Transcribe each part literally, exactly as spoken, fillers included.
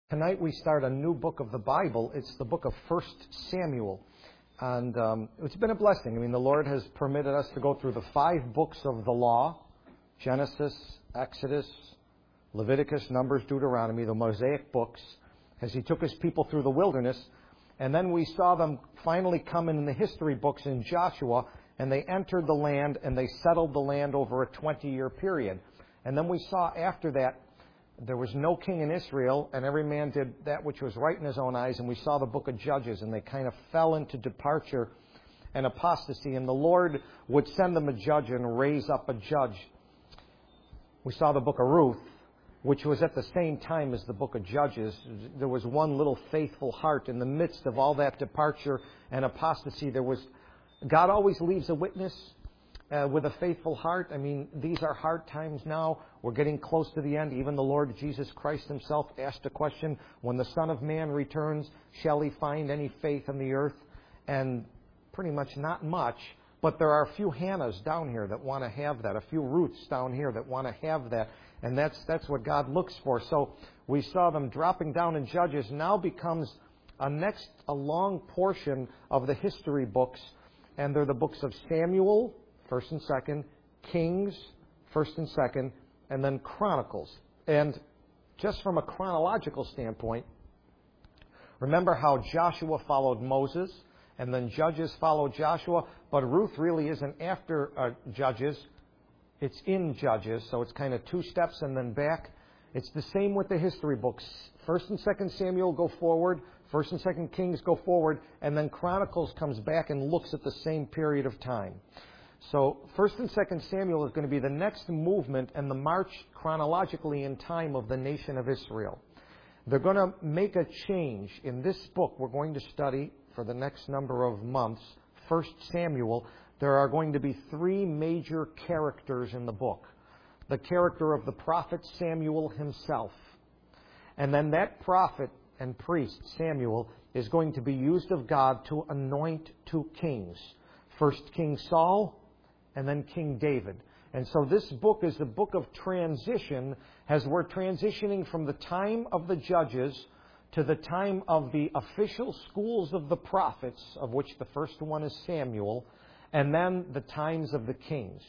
Tonight we start a new book of the Bible. It's the book of First Samuel. And um, it's been a blessing. I mean, the Lord has permitted us to go through the five books of the law: Genesis, Exodus, Leviticus, Numbers, Deuteronomy, the Mosaic books, as He took His people through the wilderness. And then we saw them finally come in the history books in Joshua, and they entered the land and they settled the land over a twenty-year period. And then we saw after that, there was no king in Israel, and every man did that which was right in his own eyes. And we saw the book of Judges, and they kind of fell into departure and apostasy. And the Lord would send them a judge and raise up a judge. We saw the book of Ruth, which was at the same time as the book of Judges. There was one little faithful heart in the midst of all that departure and apostasy. There was God always leaves a witness. Uh, with a faithful heart. I mean, these are hard times now. We're getting close to the end. Even the Lord Jesus Christ Himself asked a question, when the Son of Man returns, shall He find any faith on the earth? And pretty much not much. But there are a few Hannahs down here that want to have that. A few Ruths down here that want to have that. And that's that's what God looks for. So we saw them dropping down in Judges. Now becomes a next, a long portion of the history books. And they're the books of Samuel, First and Second, Kings, First and Second, and then Chronicles. And just from a chronological standpoint, remember how Joshua followed Moses, and then Judges followed Joshua, but Ruth really isn't after uh, Judges. It's in Judges, so it's kind of two steps and then back. It's the same with the history books. First and Second Samuel go forward, First and Second Kings go forward, and then Chronicles comes back and looks at the same period of time. So First and Second Samuel is going to be the next movement and the march chronologically in time of the nation of Israel. They're going to make a change. In this book we're going to study for the next number of months, First Samuel, there are going to be three major characters in the book. The character of the prophet Samuel himself. And then that prophet and priest, Samuel, is going to be used of God to anoint two kings. First King Saul, and then King David. And so this book is the book of transition, as we're transitioning from the time of the judges to the time of the official schools of the prophets, of which the first one is Samuel, and then the times of the kings.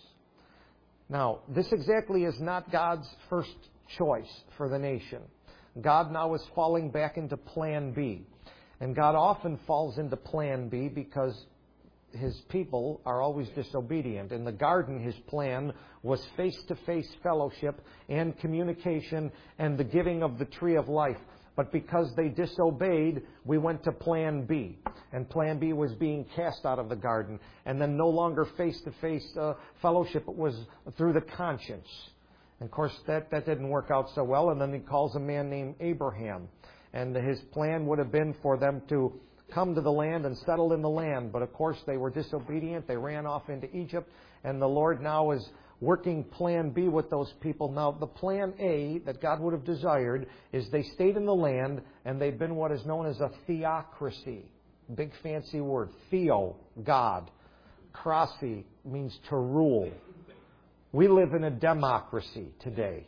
Now, this exactly is not God's first choice for the nation. God now is falling back into Plan B. And God often falls into Plan B because His people are always disobedient. In the garden, His plan was face-to-face fellowship and communication and the giving of the tree of life. But because they disobeyed, we went to Plan B. And Plan B was being cast out of the garden. And then no longer face-to-face uh, fellowship. It was through the conscience. And of course, that, that didn't work out so well. And then He calls a man named Abraham. And his plan would have been for them to come to the land and settle in the land. But of course, they were disobedient. They ran off into Egypt. And the Lord now is working Plan B with those people. Now, the Plan A that God would have desired is they stayed in the land and they've been what is known as a theocracy. Big fancy word. Theo, God. Krasi means to rule. We live in a democracy today.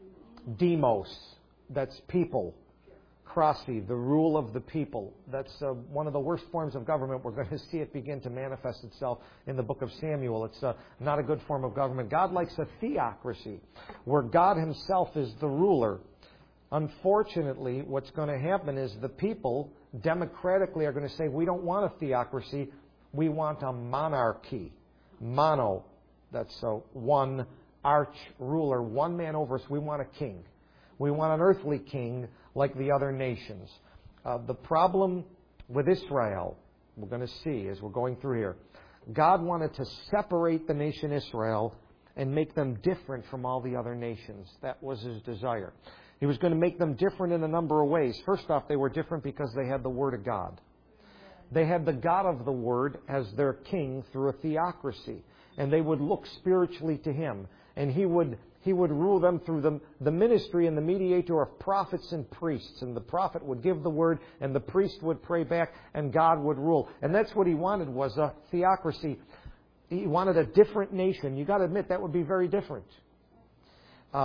Demos, that's people. Krasi, the rule of the people. That's uh, one of the worst forms of government. We're going to see it begin to manifest itself in the book of Samuel. It's uh, not a good form of government. God likes a theocracy, where God Himself is the ruler. Unfortunately, what's going to happen is the people democratically are going to say, we don't want a theocracy, we want a monarchy. Mono, that's uh, one arch ruler, one man over us. We want a king. We want an earthly king like the other nations. Uh, the problem with Israel, we're going to see as we're going through here, God wanted to separate the nation Israel and make them different from all the other nations. That was His desire. He was going to make them different in a number of ways. First off, they were different because they had the Word of God. They had the God of the Word as their king through a theocracy. And they would look spiritually to Him. And He would He would rule them through the, the ministry and the mediator of prophets and priests. And the prophet would give the word, and the priest would pray back, and God would rule. And that's what He wanted, was a theocracy. He wanted a different nation. You've got to admit, that would be very different. Uh,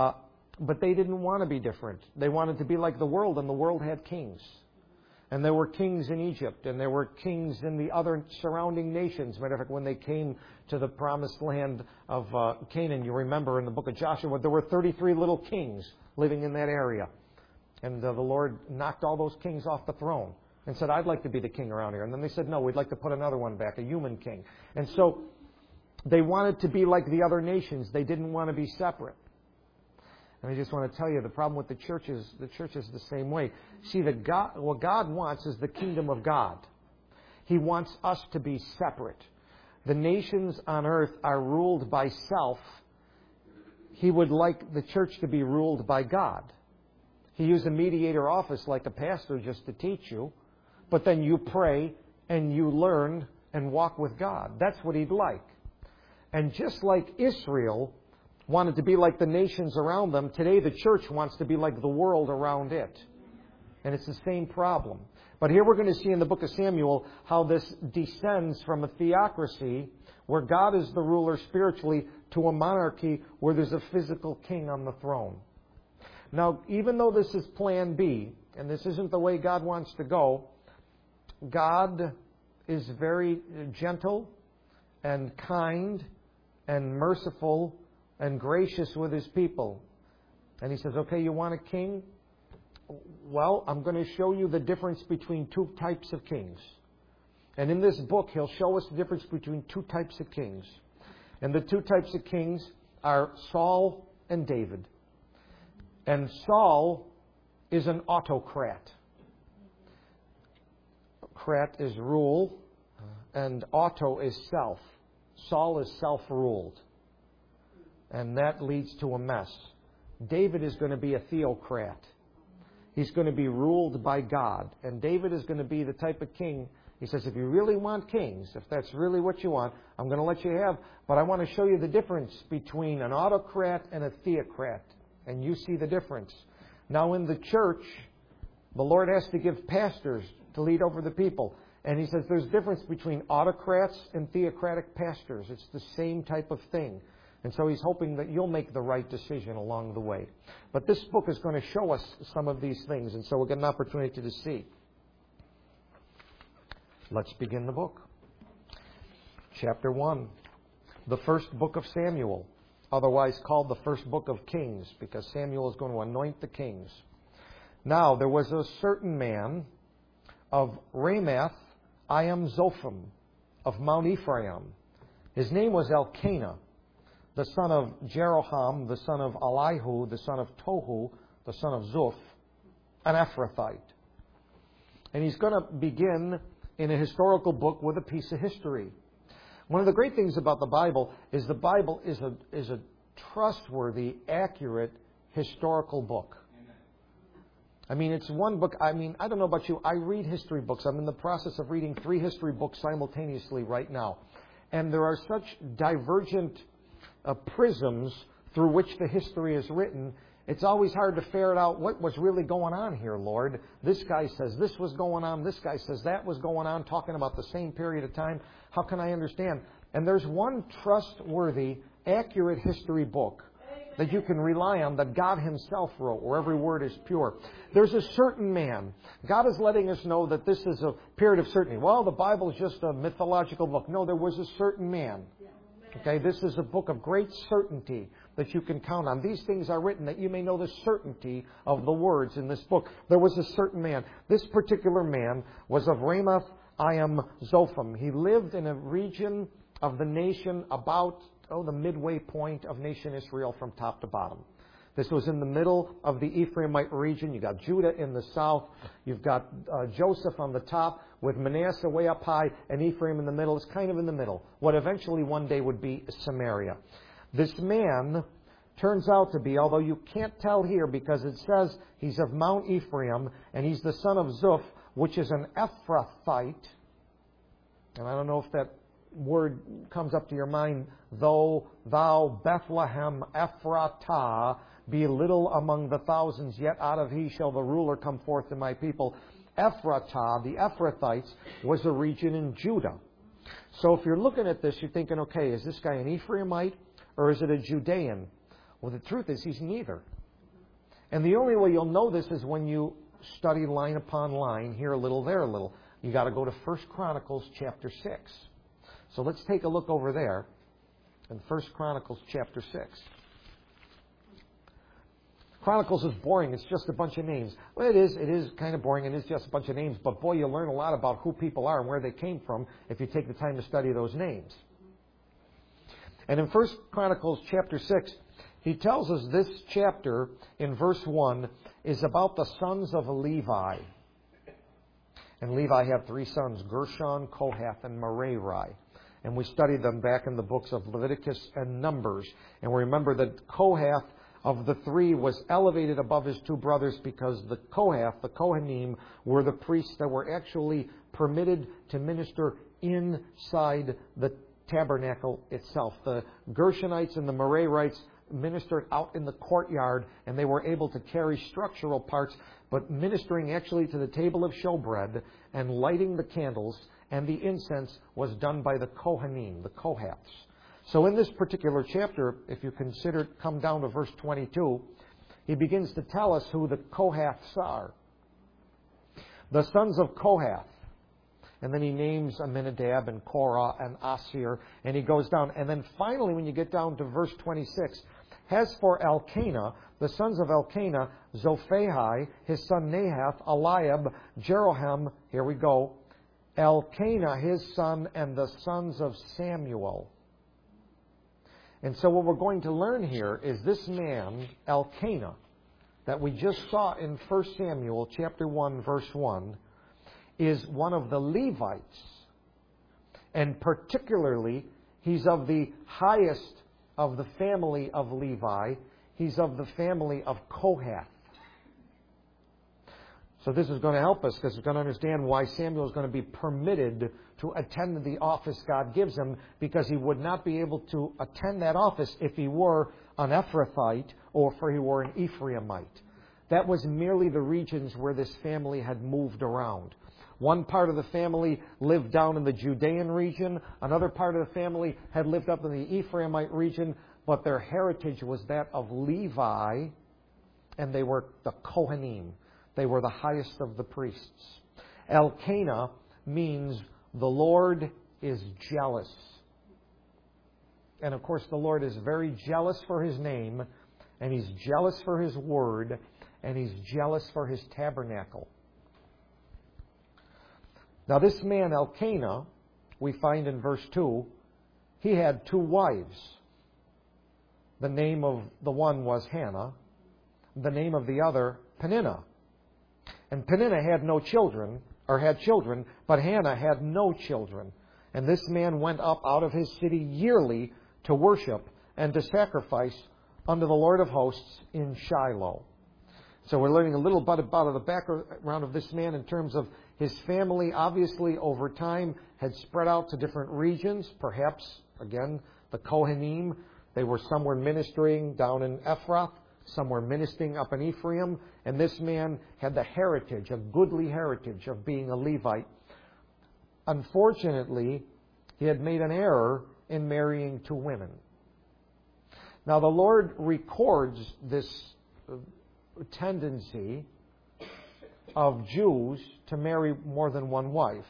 But they didn't want to be different. They wanted to be like the world, and the world had kings. And there were kings in Egypt, and there were kings in the other surrounding nations. Matter of fact, when they came to the promised land of uh, Canaan, you remember in the book of Joshua, there were thirty-three little kings living in that area. And uh, the Lord knocked all those kings off the throne and said, I'd like to be the king around here. And then they said, no, we'd like to put another one back, a human king. And so they wanted to be like the other nations. They didn't want to be separate. And I just want to tell you, the problem with the church is the church is the same way. See, the God, what God wants is the kingdom of God. He wants us to be separate. The nations on earth are ruled by self. He would like the church to be ruled by God. He used a mediator office like a pastor just to teach you. But then you pray and you learn and walk with God. That's what He'd like. And just like Israel wanted to be like the nations around them, today the church wants to be like the world around it. And it's the same problem. But here we're going to see in the book of Samuel how this descends from a theocracy where God is the ruler spiritually to a monarchy where there's a physical king on the throne. Now, even though this is plan B, and this isn't the way God wants to go, God is very gentle and kind and merciful and gracious with His people. And He says, okay, you want a king? Well, I'm going to show you the difference between two types of kings. And in this book, He'll show us the difference between two types of kings. And the two types of kings are Saul and David. And Saul is an autocrat. Crat is rule, and auto is self. Saul is self-ruled. And that leads to a mess. David is going to be a theocrat. He's going to be ruled by God. And David is going to be the type of king. He says, if you really want kings, if that's really what you want, I'm going to let you have. But I want to show you the difference between an autocrat and a theocrat. And you see the difference. Now in the church, the Lord has to give pastors to lead over the people. And He says there's a difference between autocrats and theocratic pastors. It's the same type of thing. And so He's hoping that you'll make the right decision along the way. But this book is going to show us some of these things. And so we'll get an opportunity to see. Let's begin the book. Chapter one. The first book of Samuel. Otherwise called the first book of Kings. Because Samuel is going to anoint the kings. Now there was a certain man of Ramath, Iam Zophim, of Mount Ephraim. His name was Elkanah, the son of Jeroham, the son of Elihu, the son of Tohu, the son of Zuph, an Ephrathite. And he's going to begin in a historical book with a piece of history. One of the great things about the Bible is the Bible is a, is a trustworthy, accurate, historical book. I mean, it's one book. I mean, I don't know about you. I read history books. I'm in the process of reading three history books simultaneously right now. And there are such divergent uh, prisms through which the history is written. It's always hard to ferret out what was really going on here, Lord. This guy says this was going on. This guy says that was going on, talking about the same period of time. How can I understand? And there's one trustworthy, accurate history book that you can rely on that God Himself wrote, where every word is pure. There's a certain man. God is letting us know that this is a period of certainty. Well, the Bible is just a mythological book. No, there was a certain man. Okay, this is a book of great certainty that you can count on. These things are written that you may know the certainty of the words in this book. There was a certain man. This particular man was of Ramath, Iam Zophim. He lived in a region of the nation about Oh, the midway point of nation Israel from top to bottom. This was in the middle of the Ephraimite region. You've got Judah in the south. You've got uh, Joseph on the top with Manasseh way up high and Ephraim in the middle. It's kind of in the middle. What eventually one day would be Samaria. This man turns out to be, although you can't tell here because it says he's of Mount Ephraim and he's the son of Zuph, which is an Ephrathite. And I don't know if that word comes up to your mind. Though thou, Bethlehem Ephratah, be little among the thousands, yet out of he shall the ruler come forth to my people. Ephratah, the Ephrathites, was a region in Judah. So if you're looking at this, you're thinking, okay, is this guy an Ephraimite or is it a Judean? Well, the truth is he's neither. And the only way you'll know this is when you study line upon line, here a little, there a little. You got to go to First Chronicles chapter six. So let's take a look over there in First Chronicles chapter six. Chronicles is boring. It's just a bunch of names. Well, it is. It is kind of boring, and it's just a bunch of names. But boy, you learn a lot about who people are and where they came from if you take the time to study those names. And in First Chronicles chapter six, he tells us this chapter in verse one is about the sons of Levi. And Levi had three sons, Gershon, Kohath, and Merari. And we studied them back in the books of Leviticus and Numbers. And we remember that Kohath, of the three, was elevated above his two brothers because the Kohath, the Kohanim, were the priests that were actually permitted to minister inside the tabernacle itself. The Gershonites and the Merarites ministered out in the courtyard, and they were able to carry structural parts, but ministering actually to the table of showbread and lighting the candles and the incense was done by the Kohanim, the Kohaths. So in this particular chapter, if you consider, come down to verse twenty-two, he begins to tell us who the Kohaths are. The sons of Kohath. And then he names Aminadab and Korah and Asir, and he goes down. And then finally, when you get down to verse twenty-six, as for Elkanah, the sons of Elkanah, Zophai, his son Nahath, Eliab, Jeroham, here we go, Elkanah, his son, and the sons of Samuel. And so what we're going to learn here is this man, Elkanah, that we just saw in First Samuel chapter one, verse one, is one of the Levites. And particularly, he's of the highest of the family of Levi. He's of the family of Kohath. So this is going to help us because we're going to understand why Samuel is going to be permitted to attend the office God gives him, because he would not be able to attend that office if he were an Ephrathite or if he were an Ephraimite. That was merely the regions where this family had moved around. One part of the family lived down in the Judean region. Another part of the family had lived up in the Ephraimite region. But their heritage was that of Levi, and they were the Kohanim. They were the highest of the priests. Elkanah means the Lord is jealous. And of course, the Lord is very jealous for His name, and He's jealous for His word, and He's jealous for His tabernacle. Now this man, Elkanah, we find in verse two, he had two wives. The name of the one was Hannah. The name of the other, Peninnah. And Peninnah had no children, or had children, but Hannah had no children. And this man went up out of his city yearly to worship and to sacrifice unto the Lord of hosts in Shiloh. So we're learning a little bit about the background of this man in terms of his family. Obviously, over time, had spread out to different regions. Perhaps, again, the Kohanim. They were somewhere ministering down in Ephrath, somewhere ministering up in Ephraim. And this man had the heritage, a goodly heritage of being a Levite. Unfortunately, he had made an error in marrying two women. Now, the Lord records this tendency of Jews to marry more than one wife.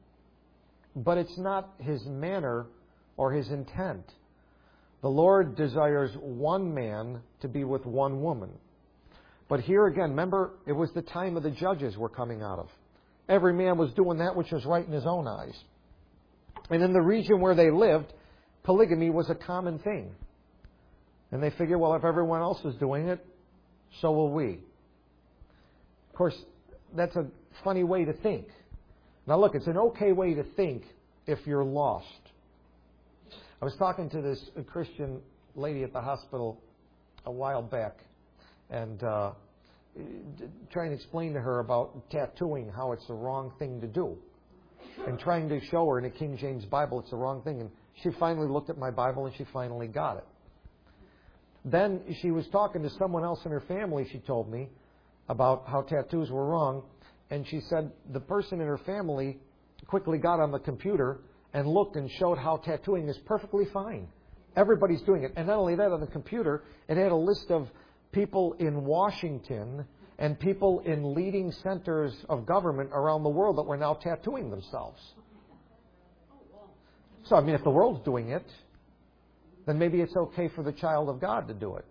But it's not His manner or His intent. The Lord desires one man to be with one woman. But here again, remember, it was the time of the judges we're coming out of. Every man was doing that which was right in his own eyes. And in the region where they lived, polygamy was a common thing. And they figured, well, if everyone else is doing it, so will we. Of course, that's a funny way to think. Now look, it's an okay way to think if you're lost. I was talking to this Christian lady at the hospital a while back, and uh, trying to explain to her about tattooing, how it's the wrong thing to do, and trying to show her in a King James Bible it's the wrong thing. And she finally looked at my Bible and she finally got it. Then she was talking to someone else in her family, she told me, about how tattoos were wrong. And she said the person in her family quickly got on the computer and looked and showed how tattooing is perfectly fine. Everybody's doing it. And not only that, on the computer, it had a list of people in Washington and people in leading centers of government around the world that were now tattooing themselves. So, I mean, if the world's doing it, then maybe it's okay for the child of God to do it.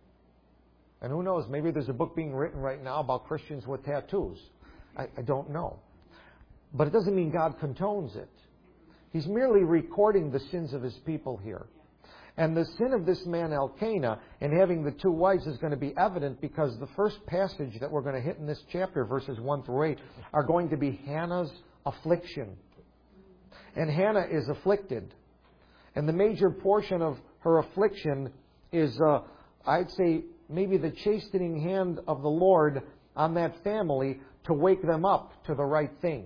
And who knows, maybe there's a book being written right now about Christians with tattoos. I, I don't know. But it doesn't mean God condones it. He's merely recording the sins of His people here. And the sin of this man Elkanah in having the two wives is going to be evident because the first passage that we're going to hit in this chapter, verses one through eight, are going to be Hannah's affliction. And Hannah is afflicted. And the major portion of her affliction is, uh, I'd say, maybe the chastening hand of the Lord on that family to wake them up to the right thing.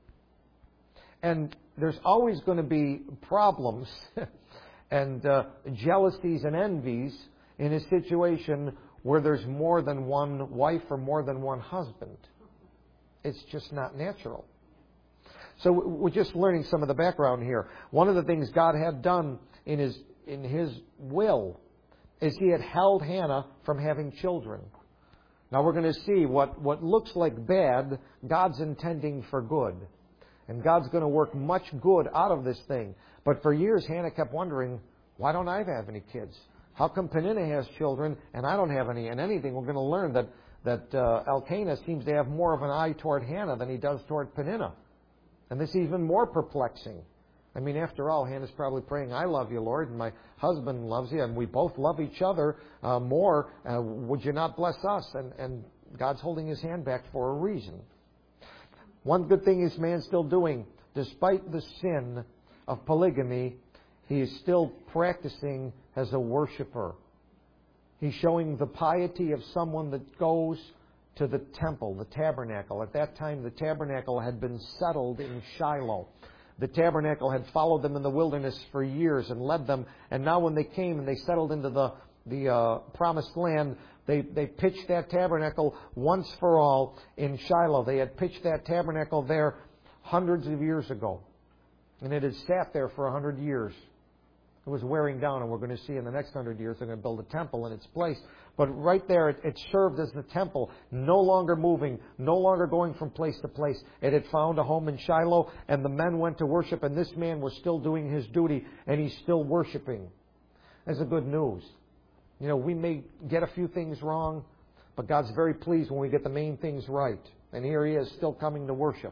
And there's always going to be problems and uh, jealousies and envies in a situation where there's more than one wife or more than one husband. It's just not natural. So we're just learning some of the background here. One of the things God had done in His in His will is He had held Hannah from having children. Now we're going to see what, what looks like bad, God's intending for good. And God's going to work much good out of this thing. But for years, Hannah kept wondering, why don't I have any kids? How come Peninnah has children and I don't have any? And anything, we're going to learn that, that uh, Elkanah seems to have more of an eye toward Hannah than he does toward Peninnah. And this is even more perplexing. I mean, after all, Hannah's probably praying, I love you, Lord, and my husband loves you, and we both love each other uh, more. Uh, would you not bless us? And, and God's holding His hand back for a reason. One good thing this man's still doing, despite the sin of polygamy, he is still practicing as a worshiper. He's showing the piety of someone that goes to the temple, the tabernacle. At that time, the tabernacle had been settled in Shiloh. The tabernacle had followed them in the wilderness for years and led them. And now when they came and they settled into the, the uh, promised land, they, they pitched that tabernacle once for all in Shiloh. They had pitched that tabernacle there hundreds of years ago. And it had sat there for a hundred years. It was wearing down, and we're going to see in the next hundred years they're going to build a temple in its place. But right there, it, it served as the temple, no longer moving, no longer going from place to place. It had found a home in Shiloh, and the men went to worship, and this man was still doing his duty, and he's still worshiping. That's the good news. You know, we may get a few things wrong, but God's very pleased when we get the main things right. And here he is, still coming to worship.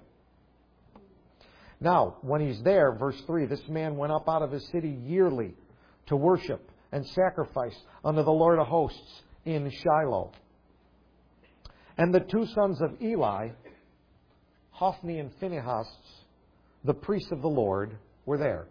Now, when he's there, verse three, this man went up out of his city yearly to worship and sacrifice unto the Lord of hosts in Shiloh. And the two sons of Eli, Hophni and Phinehas, the priests of the Lord, were there.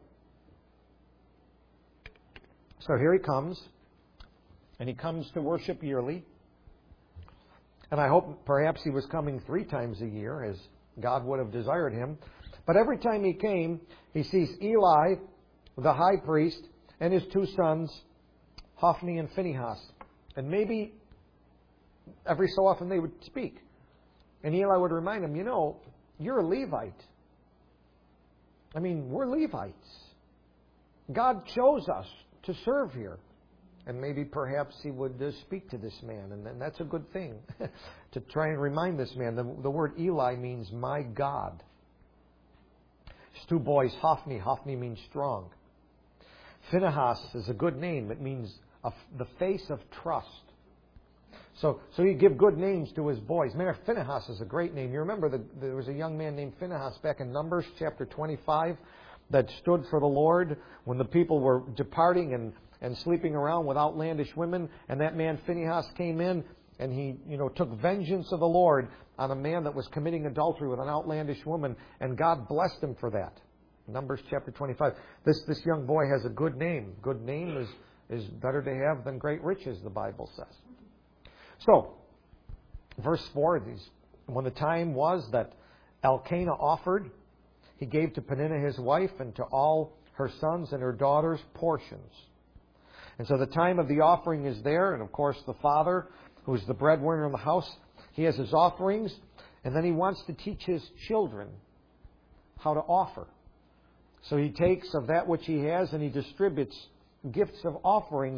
So here he comes, and he comes to worship yearly. And I hope perhaps he was coming three times a year, as God would have desired him. But every time he came, he sees Eli, the high priest, and his two sons, Hophni and Phinehas. And maybe every so often they would speak. And Eli would remind him, you know, you're a Levite. I mean, we're Levites. God chose us to serve here. And maybe perhaps he would uh, speak to this man. And, and that's a good thing, to try and remind this man. The, the word Eli means my God. His two boys, Hophni. Hophni means strong. Phinehas is a good name. It means a, the face of trust. So, so you give good names to his boys. Man, Phinehas is a great name. You remember the, there was a young man named Phinehas back in Numbers chapter twenty-five that stood for the Lord when the people were departing and, and sleeping around with outlandish women. And that man Phinehas came in and he, you know, took vengeance of the Lord on a man that was committing adultery with an outlandish woman, and God blessed him for that. Numbers chapter twenty-five. This this young boy has a good name. Good name is, is better to have than great riches, the Bible says. So, verse four, these, when the time was that Elkanah offered, he gave to Peninnah his wife and to all her sons and her daughters portions. And so the time of the offering is there, and of course the father, who is the breadwinner in the house, he has his offerings, and then he wants to teach his children how to offer. So he takes of that which he has and he distributes gifts of offerings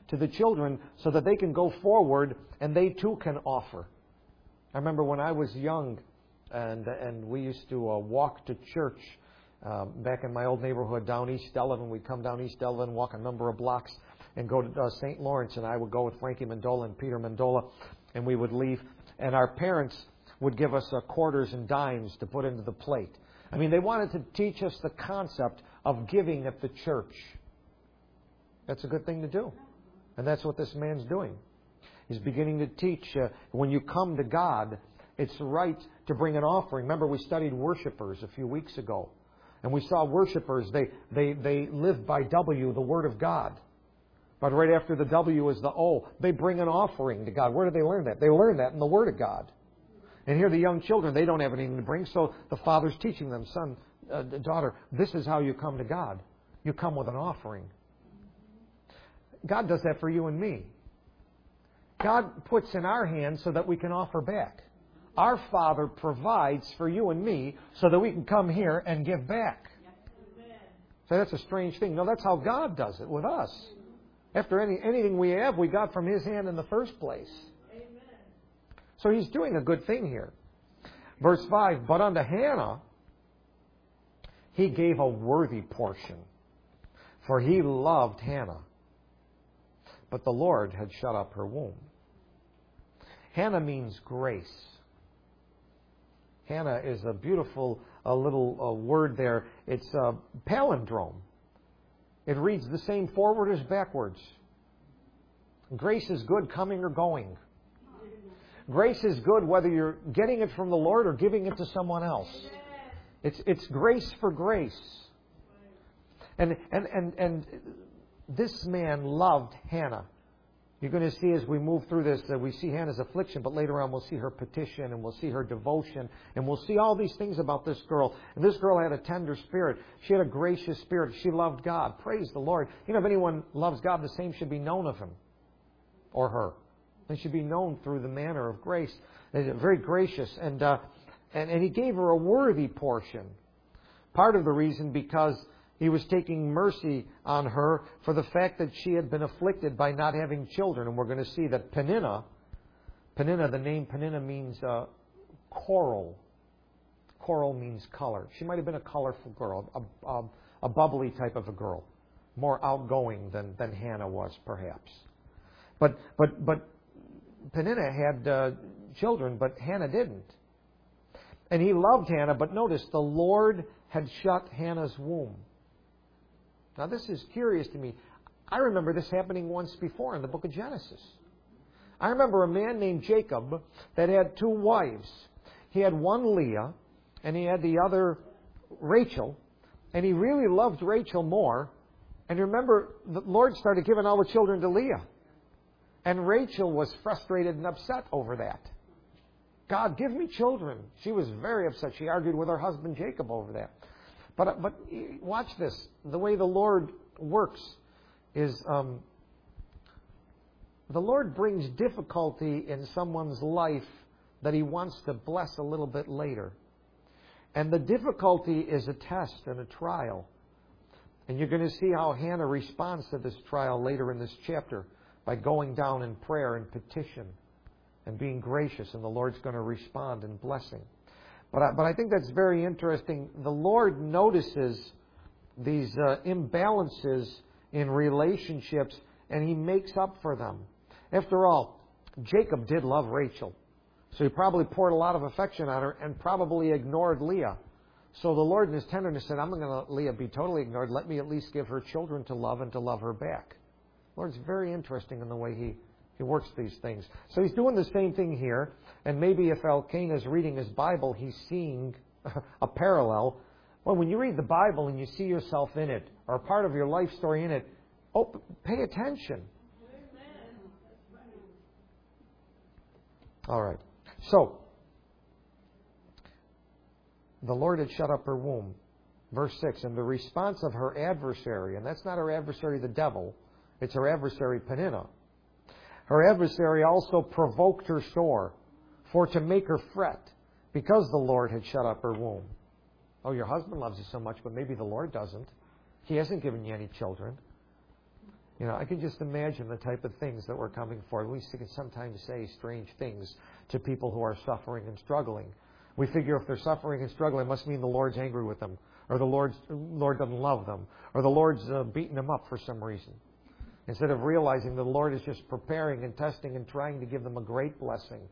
to the children so that they can go forward and they too can offer. I remember when I was young and and we used to uh, walk to church uh, back in my old neighborhood down East Sullivan. We'd come down East Sullivan, walk a number of blocks, and go to uh, Saint Lawrence. And I would go with Frankie Mandola and Peter Mandola, and we would leave. And our parents would give us uh, quarters and dimes to put into the plate. I mean, they wanted to teach us the concept of giving at the church. That's a good thing to do. And that's what this man's doing. He's beginning to teach uh, when you come to God, it's right to bring an offering. Remember, we studied worshipers a few weeks ago. And we saw worshipers, they, they, they live by W, the Word of God. But right after the W is the O. They bring an offering to God. Where do they learn that? They learn that in the Word of God. And here the young children, they don't have anything to bring, so the father's teaching them, son, uh, daughter, this is how you come to God. You come with an offering. God does that for you and me. God puts in our hands so that we can offer back. Our Father provides for you and me so that we can come here and give back. So that's a strange thing. No, that's how God does it with us. After any anything we have, we got from His hand in the first place. So He's doing a good thing here. Verse five, but unto Hannah He gave a worthy portion, for He loved Hannah. But the Lord had shut up her womb. Hannah means grace. Hannah is a beautiful a little a word there. It's a palindrome. It reads the same forward as backwards. Grace is good coming or going. Grace is good whether you're getting it from the Lord or giving it to someone else. It's it's grace for grace. And and and and this man loved Hannah. You're going to see as we move through this that we see Hannah's affliction, but later on we'll see her petition and we'll see her devotion and we'll see all these things about this girl. And this girl had a tender spirit. She had a gracious spirit. She loved God. Praise the Lord. You know, if anyone loves God, the same should be known of him or her. They should be known through the manner of grace. They're very gracious. And, uh, and, and He gave her a worthy portion. Part of the reason because He was taking mercy on her for the fact that she had been afflicted by not having children. And we're going to see that Peninnah, Peninnah, the name Peninnah means uh, coral. Coral means color. She might have been a colorful girl, a, a, a bubbly type of a girl. More outgoing than, than Hannah was, perhaps. But, but, but Peninnah had uh, children, but Hannah didn't. And he loved Hannah, but notice, the Lord had shut Hannah's womb. Now, this is curious to me. I remember this happening once before in the book of Genesis. I remember a man named Jacob that had two wives. He had one Leah, and he had the other Rachel, and he really loved Rachel more. And remember, the Lord started giving all the children to Leah. And Rachel was frustrated and upset over that. God, give me children. She was very upset. She argued with her husband Jacob over that. But but watch this. The way the Lord works is um, the Lord brings difficulty in someone's life that He wants to bless a little bit later. And the difficulty is a test and a trial. And you're going to see how Hannah responds to this trial later in this chapter by going down in prayer and petition and being gracious. And the Lord's going to respond in blessing. But I, but I think that's very interesting. The Lord notices these uh, imbalances in relationships, and He makes up for them. After all, Jacob did love Rachel. So he probably poured a lot of affection on her and probably ignored Leah. So the Lord in His tenderness said, I'm not going to let Leah be totally ignored. Let me at least give her children to love and to love her back. The Lord's very interesting in the way He He works these things. So He's doing the same thing here. And maybe if Elkanah is reading his Bible, he's seeing a parallel. Well, when you read the Bible and you see yourself in it, or a part of your life story in it, oh, pay attention. All right. So, the Lord had shut up her womb. Verse six, and the response of her adversary, and that's not her adversary, the devil, it's her adversary, Peninnah. Her adversary also provoked her sore, for to make her fret, because the Lord had shut up her womb. Oh, your husband loves you so much, but maybe the Lord doesn't. He hasn't given you any children. You know, I can just imagine the type of things that were coming forward. We can sometimes say strange things to people who are suffering and struggling. We figure if they're suffering and struggling, it must mean the Lord's angry with them, or the Lord's, Lord doesn't love them, or the Lord's uh, beating them up for some reason. Instead of realizing the Lord is just preparing and testing and trying to give them a great blessing.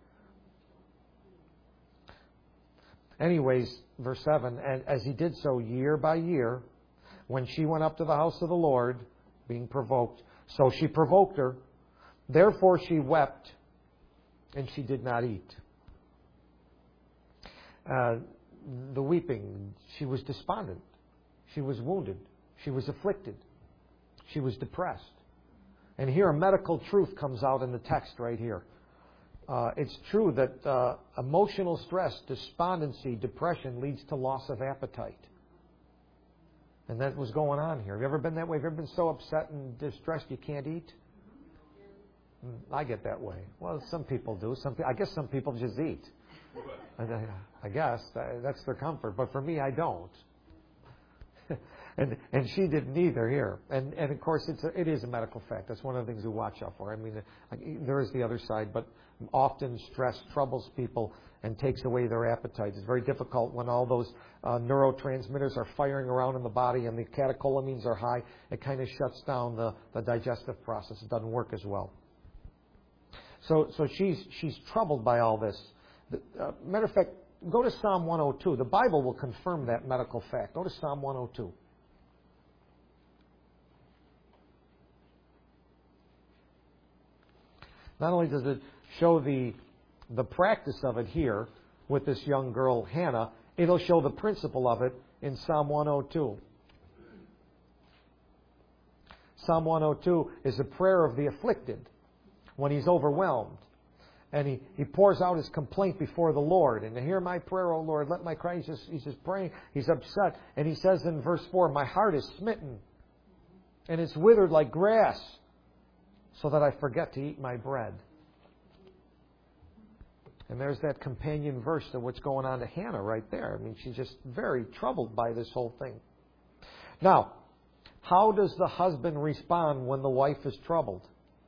Anyways, verse seven, and as he did so year by year, when she went up to the house of the Lord, being provoked, so she provoked her. Therefore she wept, and she did not eat. Uh, the weeping, she was despondent. She was wounded. She was afflicted. She was depressed. And here a medical truth comes out in the text right here. Uh, it's true that uh, emotional stress, despondency, depression leads to loss of appetite. And that was going on here. Have you ever been that way? Have you ever been so upset and distressed you can't eat? I get that way. Well, some people do. Some, I guess some people just eat. I guess that's their comfort. But for me, I don't. and and she didn't either here. And and of course, it's a, it is a medical fact. That's one of the things we watch out for. I mean, there is the other side, but often stress troubles people and takes away their appetite. It's very difficult when all those uh, neurotransmitters are firing around in the body and the catecholamines are high. It kind of shuts down the, the digestive process. It doesn't work as well. So so she's she's troubled by all this. The, uh, matter of fact, go to Psalm one oh two. The Bible will confirm that medical fact. Go to Psalm one oh two. Not only does it show the the practice of it here with this young girl, Hannah, it'll show the principle of it in Psalm one oh two. Psalm one oh two is a prayer of the afflicted when he's overwhelmed. And he, he pours out his complaint before the Lord. And to hear my prayer, O Lord, let my cry. He's just, he's just praying. He's upset. And he says in verse four, my heart is smitten, and it's withered like grass, so that I forget to eat my bread. And there's that companion verse to what's going on to Hannah right there. I mean, she's just very troubled by this whole thing. Now, how does the husband respond when the wife is troubled?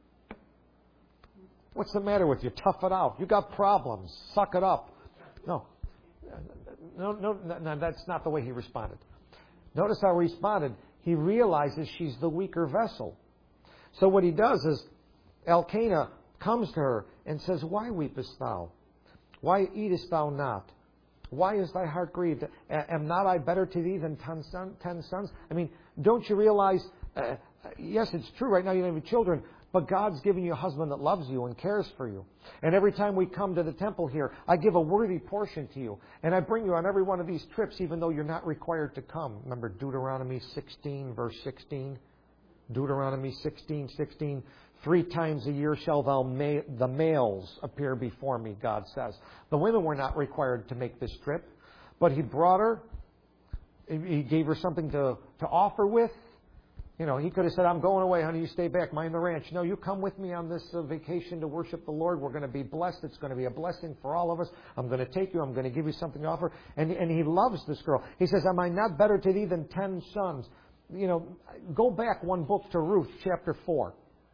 What's the matter with you? Tough it out. You got problems. Suck it up. No. No, no, no, that's not the way he responded. Notice how he responded. He realizes she's the weaker vessel. So what he does is, Elkanah comes to her and says, why weepest thou? Why eatest thou not? Why is thy heart grieved? Am not I better to thee than ten, son, ten sons? I mean, don't you realize, uh, yes, it's true, right now you don't have children, but God's given you a husband that loves you and cares for you. And every time we come to the temple here, I give a worthy portion to you. And I bring you on every one of these trips, even though you're not required to come. Remember Deuteronomy sixteen, verse sixteen? Deuteronomy sixteen, sixteen. Three times a year shall thou ma- the males appear before me, God says. The women were not required to make this trip. But he brought her. He gave her something to, to offer with. You know, he could have said, I'm going away, honey, you stay back, mind the ranch. No, you come with me on this uh, vacation to worship the Lord. We're going to be blessed. It's going to be a blessing for all of us. I'm going to take you. I'm going to give you something to offer. And, and he loves this girl. He says, am I not better to thee than ten sons? You know, go back one book to Ruth chapter four.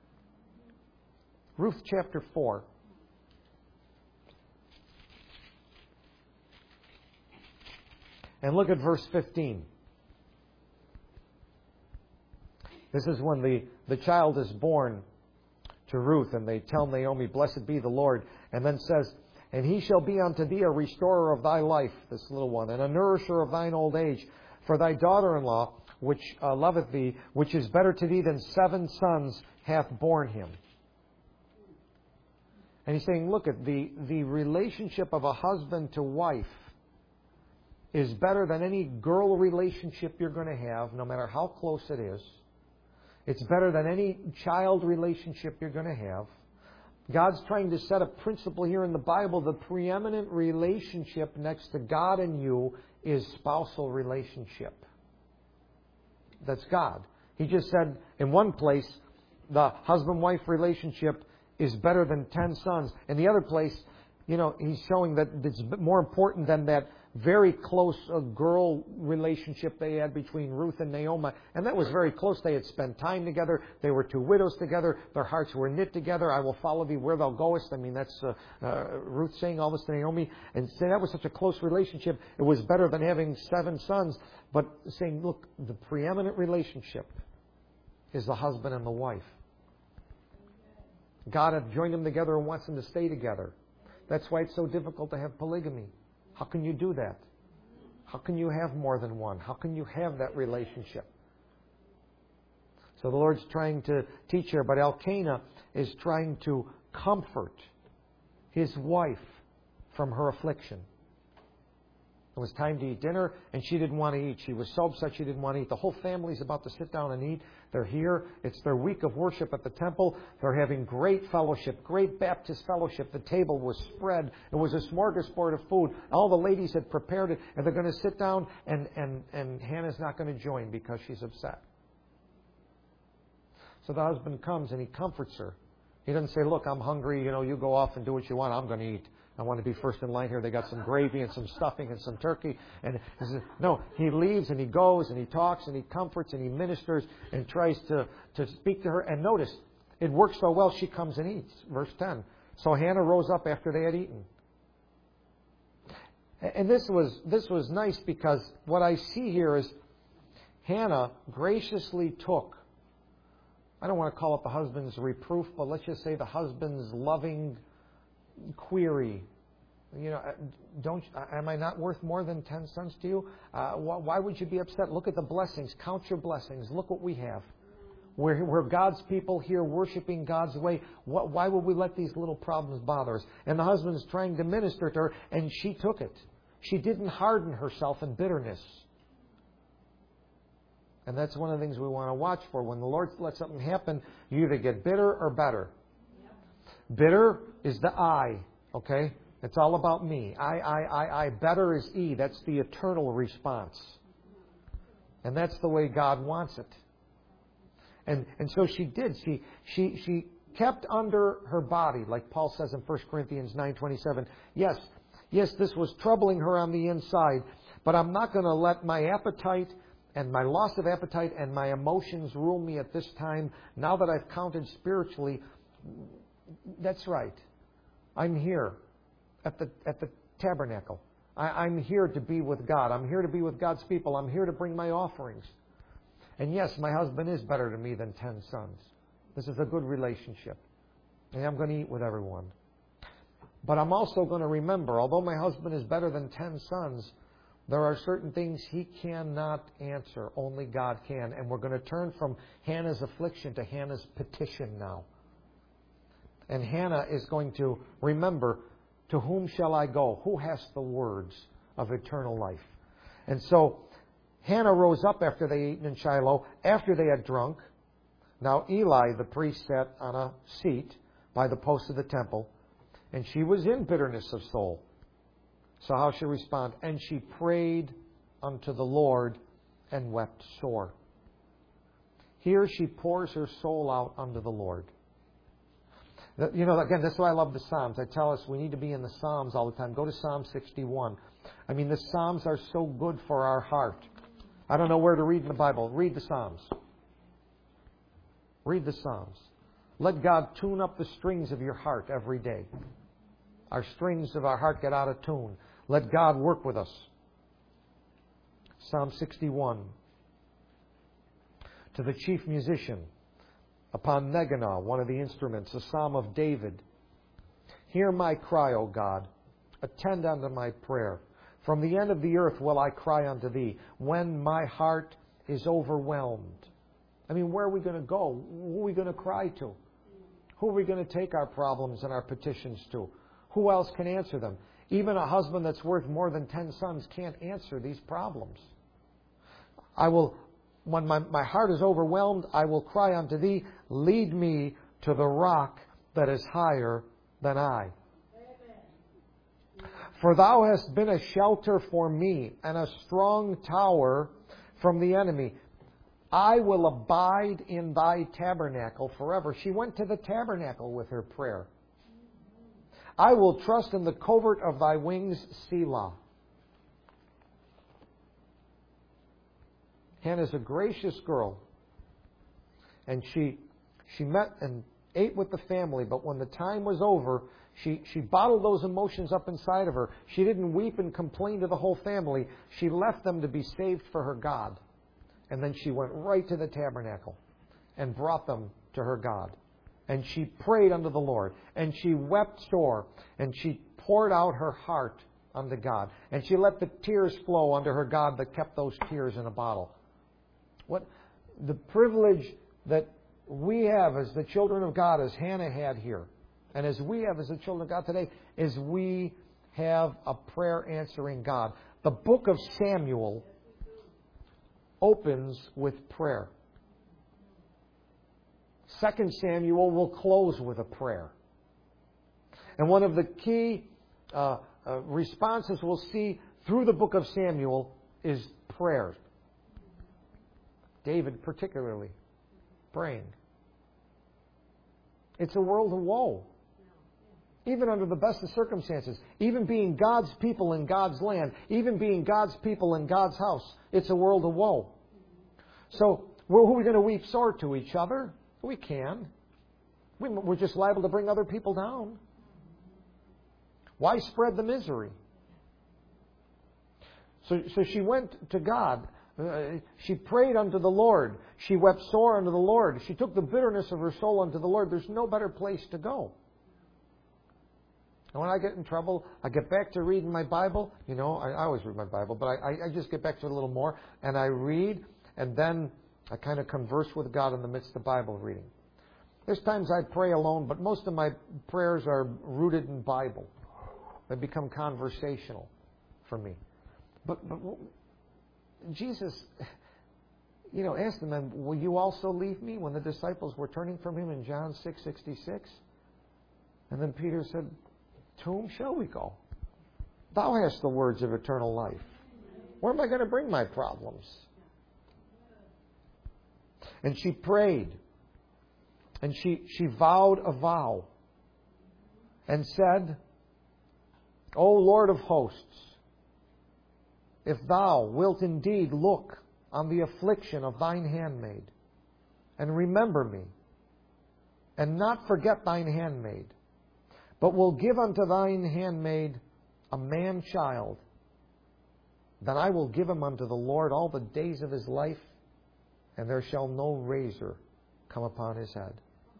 Ruth chapter four. And look at verse fifteen. This is when the, the child is born to Ruth, and they tell Naomi, blessed be the Lord, and then says, and he shall be unto thee a restorer of thy life, this little one, and a nourisher of thine old age. For thy daughter-in-law, which uh, loveth thee, which is better to thee than seven sons, hath borne him. And he's saying, look at the, the relationship of a husband to wife is better than any girl relationship you're going to have, no matter how close it is. It's better than any child relationship you're going to have. God's trying to set a principle here in the Bible. The preeminent relationship next to God and you is spousal relationship. That's God. He just said in one place, the husband-wife relationship is better than ten sons. In the other place, you know, he's showing that it's more important than that very close uh, girl relationship they had between Ruth and Naomi. And that was very close. They had spent time together. They were two widows together. Their hearts were knit together. I will follow thee where thou goest. I mean, that's uh, uh, Ruth saying all this to Naomi. And saying that was such a close relationship. It was better than having seven sons. But saying, look, the preeminent relationship is the husband and the wife. God hath joined them together and wants them to stay together. That's why it's so difficult to have polygamy. How can you do that? How can you have more than one? How can you have that relationship? So the Lord's trying to teach her, but Elkanah is trying to comfort his wife from her affliction. It was time to eat dinner, and she didn't want to eat. She was so upset she didn't want to eat. The whole family's about to sit down and eat. They're here. It's their week of worship at the temple. They're having great fellowship, great Baptist fellowship. The table was spread. It was a smorgasbord of food. All the ladies had prepared it, and they're going to sit down, and, and, and Hannah's not going to join because she's upset. So the husband comes, and he comforts her. He doesn't say, look, I'm hungry. You know, you go off and do what you want. I'm going to eat. I want to be first in line here. They got some gravy and some stuffing and some turkey. And he says, no, he leaves and he goes and he talks and he comforts and he ministers and tries to, to speak to her. And notice, it works so well, she comes and eats. Verse ten. So Hannah rose up after they had eaten. And this was, this was nice because what I see here is Hannah graciously took, I don't want to call it the husband's reproof, but let's just say the husband's loving query. You know, don't am I not worth more than ten sons to you? Uh, why would you be upset? Look at the blessings. Count your blessings. Look what we have. We're, we're God's people here worshiping God's way. What, why would we let these little problems bother us? And the husband's trying to minister to her, and she took it. She didn't harden herself in bitterness. And that's one of the things we want to watch for. When the Lord lets something happen, you either get bitter or better. Bitter is the I, okay? It's all about me. I, I, I, I. Better is E. That's the eternal response. And that's the way God wants it. And and so she did. She she she kept under her body, like Paul says in First Corinthians nine twenty-seven. Yes, yes, this was troubling her on the inside, but I'm not going to let my appetite and my loss of appetite and my emotions rule me at this time. Now that I've counted spiritually, that's right. I'm here at the at the tabernacle. I, I'm here to be with God. I'm here to be with God's people. I'm here to bring my offerings. And yes, my husband is better to me than ten sons. This is a good relationship. And I'm going to eat with everyone. But I'm also going to remember, although my husband is better than ten sons, there are certain things he cannot answer. Only God can. And we're going to turn from Hannah's affliction to Hannah's petition now. And Hannah is going to remember, to whom shall I go? Who has the words of eternal life? And so Hannah rose up after they eaten in Shiloh, after they had drunk. Now Eli, the priest, sat on a seat by the post of the temple, and she was in bitterness of soul. So how she respond? And she prayed unto the Lord and wept sore. Here she pours her soul out unto the Lord. You know, again, that's why I love the Psalms. I tell us we need to be in the Psalms all the time. Go to Psalm sixty-one. I mean, the Psalms are so good for our heart. I don't know where to read in the Bible. Read the Psalms. Read the Psalms. Let God tune up the strings of your heart every day. Our strings of our heart get out of tune. Let God work with us. Psalm sixty-one. To the chief musician, upon Neganah, one of the instruments, a psalm of David. Hear my cry, O God. Attend unto my prayer. From the end of the earth will I cry unto thee, when my heart is overwhelmed. I mean, where are we going to go? Who are we going to cry to? Who are we going to take our problems and our petitions to? Who else can answer them? Even a husband that's worth more than ten sons can't answer these problems. I will, when my, my heart is overwhelmed, I will cry unto thee, lead me to the rock that is higher than I. Amen. For thou hast been a shelter for me and a strong tower from the enemy. I will abide in thy tabernacle forever. She went to the tabernacle with her prayer. I will trust in the covert of thy wings, Selah. Hannah's a gracious girl. And she she met and ate with the family, but when the time was over, she, she bottled those emotions up inside of her. She didn't weep and complain to the whole family. She left them to be saved for her God. And then she went right to the tabernacle and brought them to her God. And she prayed unto the Lord. And she wept sore. And she poured out her heart unto God. And she let the tears flow unto her God that kept those tears in a bottle. What the privilege that we have as the children of God, as Hannah had here, and as we have as the children of God today, is we have a prayer answering God. The book of Samuel opens with prayer. Second Samuel will close with a prayer. And one of the key uh, uh, responses we'll see through the book of Samuel is prayer. David particularly praying. It's a world of woe. Even under the best of circumstances, even being God's people in God's land, even being God's people in God's house, it's a world of woe. So, who are we going to weep sore to? Each other? We can. We're just liable to bring other people down. Why spread the misery? So, so she went to God. Uh, she prayed unto the Lord. She wept sore unto the Lord. She took the bitterness of her soul unto the Lord. There's no better place to go. And when I get in trouble, I get back to reading my Bible. You know, I, I always read my Bible, but I, I just get back to it a little more. And I read, and then I kind of converse with God in the midst of Bible reading. There's times I pray alone, but most of my prayers are rooted in Bible. They become conversational for me. But, but Jesus, you know, asked them, then, will you also leave me, when the disciples were turning from him in John six sixty-six? And then Peter said, to whom shall we go? Thou hast the words of eternal life. Where am I going to bring my problems? And she prayed. And she, she vowed a vow. And said, O Lord of hosts, if thou wilt indeed look on the affliction of thine handmaid, and remember me, and not forget thine handmaid, but will give unto thine handmaid a man-child, then I will give him unto the Lord all the days of his life, and there shall no razor come upon his head.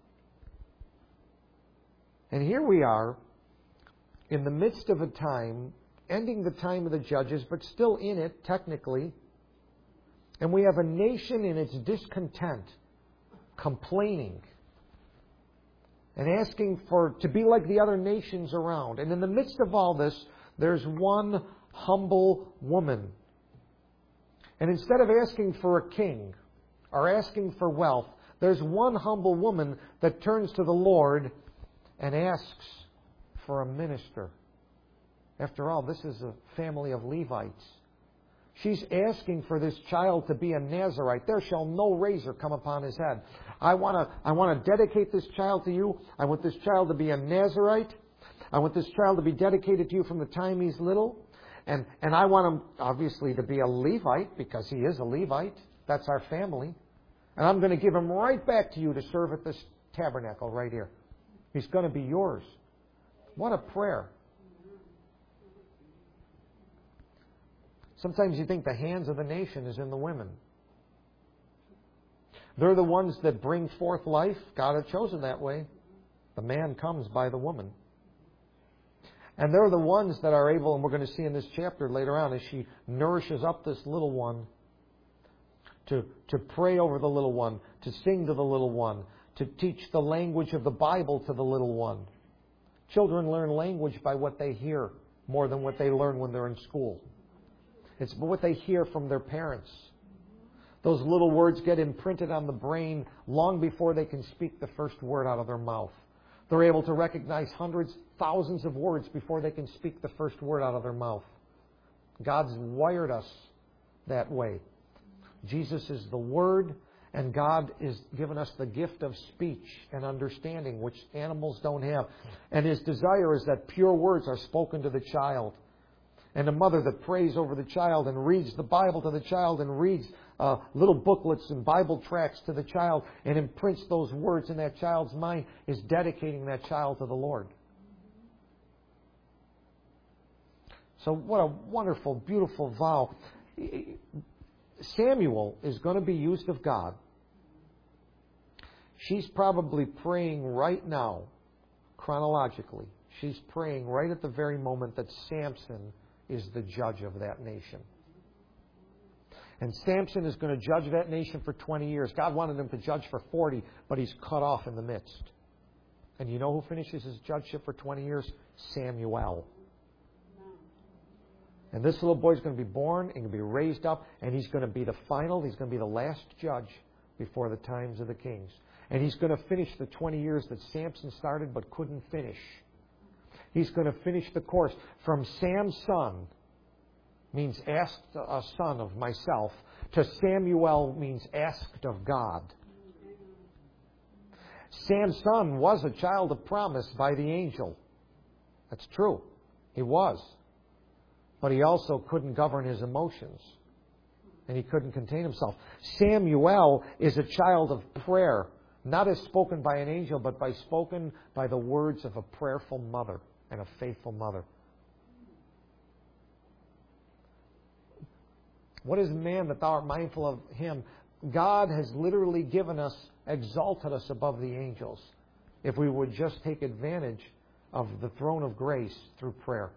And here we are, in the midst of a time, ending the time of the judges, but still in it, technically. And we have a nation in its discontent, complaining, and asking for to be like the other nations around. And in the midst of all this, there's one humble woman. And instead of asking for a king or asking for wealth, there's one humble woman that turns to the Lord and asks for a minister. After all, this is a family of Levites. She's asking for this child to be a Nazirite. There shall no razor come upon his head. I want to I want to dedicate this child to you. I want this child to be a Nazirite. I want this child to be dedicated to you from the time he's little. And, and I want him, obviously, to be a Levite, because he is a Levite. That's our family. And I'm going to give him right back to you to serve at this tabernacle right here. He's going to be yours. What a prayer. Sometimes you think the hands of the nation is in the women. They're the ones that bring forth life. God had chosen that way. The man comes by the woman. And they're the ones that are able, and we're going to see in this chapter later on, as she nourishes up this little one, to, to pray over the little one, to sing to the little one, to teach the language of the Bible to the little one. Children learn language by what they hear more than what they learn when they're in school. It's what they hear from their parents. Those little words get imprinted on the brain long before they can speak the first word out of their mouth. They're able to recognize hundreds, thousands of words before they can speak the first word out of their mouth. God's wired us that way. Jesus is the Word, and God has given us the gift of speech and understanding, which animals don't have. And His desire is that pure words are spoken to the child. and a mother that prays over the child and reads the Bible to the child and reads uh, little booklets and Bible tracts to the child and imprints those words in that child's mind is dedicating that child to the Lord. So what a wonderful, beautiful vow. Samuel is going to be used of God. She's probably praying right now, chronologically. She's praying right at the very moment that Samson is the judge of that nation. And Samson is going to judge that nation for twenty years. God wanted him to judge for forty, but he's cut off in the midst. And you know who finishes his judgeship for twenty years? Samuel. And this little boy is going to be born and going to be raised up, and he's going to be the final, he's going to be the last judge before the times of the kings. And he's going to finish the twenty years that Samson started but couldn't finish. He's going to finish the course. From Sam's son, means asked a son of myself, to Samuel means asked of God. Sam's son was a child of promise by the angel. That's true. He was. But he also couldn't govern his emotions. And he couldn't contain himself. Samuel is a child of prayer. Not as spoken by an angel, but by spoken by the words of a prayerful mother and a faithful mother. What is man that thou art mindful of him? God has literally given us, exalted us above the angels, if we would just take advantage of the throne of grace through prayer.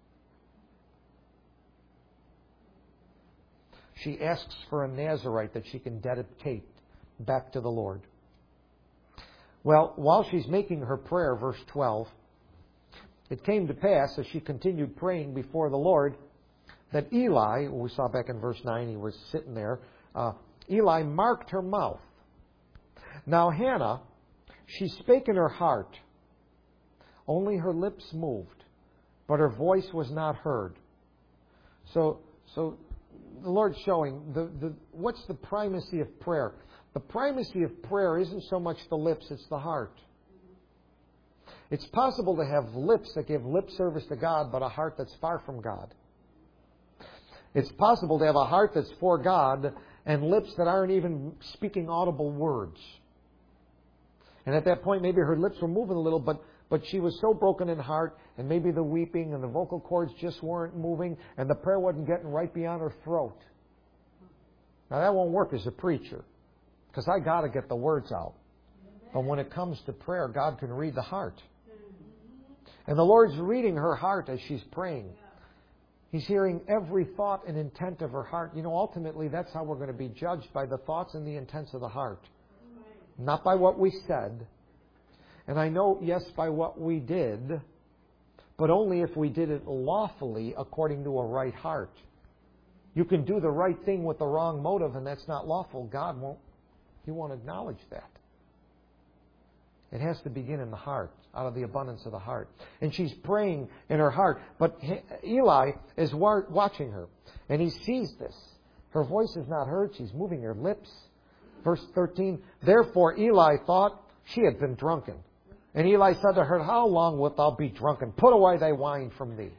She asks for a Nazirite that she can dedicate back to the Lord. Well, while she's making her prayer, verse twelve, it came to pass, as she continued praying before the Lord, that Eli, we saw back in verse nine, he was sitting there, uh, Eli marked her mouth. Now Hannah, she spake in her heart, only her lips moved, but her voice was not heard. So, so the Lord's showing the, the what's the primacy of prayer. The primacy of prayer isn't so much the lips, it's the heart. It's possible to have lips that give lip service to God, but a heart that's far from God. It's possible to have a heart that's for God and lips that aren't even speaking audible words. And at that point, maybe her lips were moving a little, but, but she was so broken in heart, and maybe the weeping and the vocal cords just weren't moving, and the prayer wasn't getting right beyond her throat. Now, that won't work as a preacher, because I got to get the words out. But when it comes to prayer, God can read the heart. And the Lord's reading her heart as she's praying. He's hearing every thought and intent of her heart. You know, ultimately, that's how we're going to be judged, by the thoughts and the intents of the heart. Not by what we said. And I know, yes, by what we did, but only if we did it lawfully according to a right heart. You can do the right thing with the wrong motive, and that's not lawful. God won't, He won't acknowledge that. It has to begin in the heart, out of the abundance of the heart. And she's praying in her heart. But Eli is watching her, and he sees this. Her voice is not heard. She's moving her lips. Verse thirteen, therefore Eli thought she had been drunken. And Eli said to her, how long wilt thou be drunken? Put away thy wine from thee.